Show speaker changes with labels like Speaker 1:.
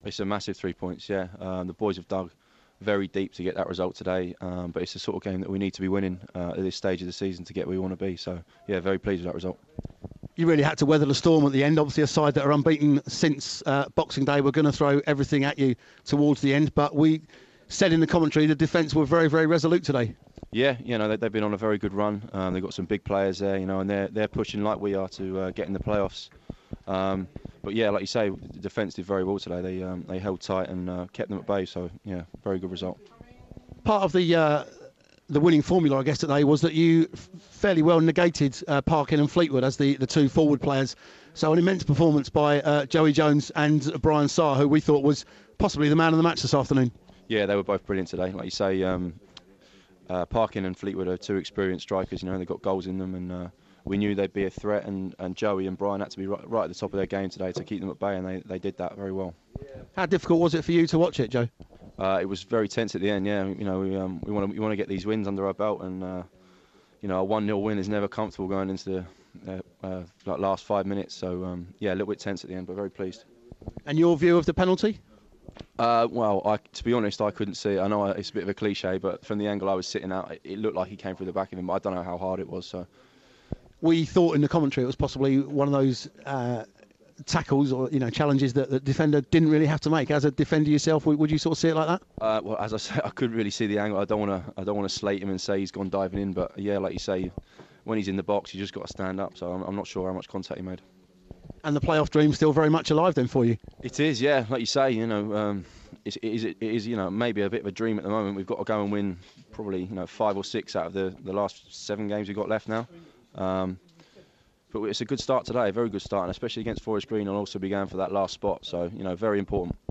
Speaker 1: It's a massive 3 points, yeah. The boys have dug very deep to get that result today, but it's the sort of game that we need to be winning at this stage of the season to get where we want to be. So, yeah, very pleased with that result.
Speaker 2: You really had to weather the storm at the end. Obviously, a side that are unbeaten since Boxing Day were going to throw everything at you towards the end. But we said in the commentary the defence were very, very resolute today.
Speaker 1: Yeah, they've been on a very good run. They've got some big players there, and they're pushing like we are to get in the playoffs. But yeah, like you say, the defence did very well today. They held tight and kept them at bay. So yeah, very good result.
Speaker 2: Part of the winning formula, I guess, today was that you fairly well negated Parkin and Fleetwood as the two forward players. So an immense performance by Joey Jones and Brian Sarr, who we thought was possibly the man of the match this afternoon.
Speaker 1: Yeah, they were both brilliant today. Like you say, Parkin and Fleetwood are two experienced strikers. They've got goals in them, and we knew they'd be a threat. And Joey and Brian had to be right at the top of their game today to keep them at bay, and they did that very well.
Speaker 2: How difficult was it for you to watch it, Joe?
Speaker 1: It was very tense at the end. Yeah, we want to get these wins under our belt, and a 1-0 win is never comfortable going into the last 5 minutes. So yeah, a little bit tense at the end, but very pleased.
Speaker 2: And your view of the penalty?
Speaker 1: Well, to be honest, I couldn't see it. I know it's a bit of a cliche, but from the angle I was sitting at, it looked like he came through the back of him. But I don't know how hard it was. So
Speaker 2: we thought in the commentary it was possibly one of those tackles or challenges that the defender didn't really have to make. As a defender yourself, would you sort of see it like that?
Speaker 1: Well, as I said, I couldn't really see the angle. I don't want to slate him and say he's gone diving in. But yeah, like you say, when he's in the box, you just got to stand up. So I'm not sure how much contact he made.
Speaker 2: And the playoff dream's still very much alive then for you?
Speaker 1: It is, yeah. Like you say, it is maybe a bit of a dream at the moment. We've got to go and win probably 5 or 6 out of the last 7 games we've got left now. But it's a good start today, a very good start, and especially against Forest Green, I'll also be going for that last spot. So very important.